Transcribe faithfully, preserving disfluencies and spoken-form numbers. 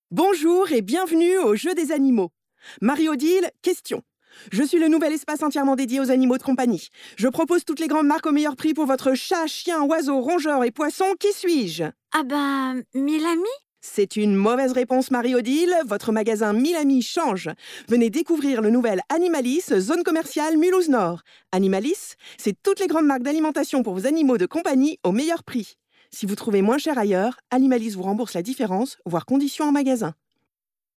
Bonjour et bienvenue au jeu des animaux. Marie-Odile, question. Je suis le nouvel espace entièrement dédié aux animaux de compagnie. Je propose toutes les grandes marques au meilleur prix pour votre chat, chien, oiseau, rongeur et poisson. Qui suis-je? Ah bah, mille amis? C'est une mauvaise réponse, Marie-Odile. Votre magasin mille amis change. Venez découvrir le nouvel Animalis, zone commerciale Mulhouse Nord. Animalis, c'est toutes les grandes marques d'alimentation pour vos animaux de compagnie au meilleur prix. Si vous trouvez moins cher ailleurs, Animalis vous rembourse la différence, voire conditions en magasin.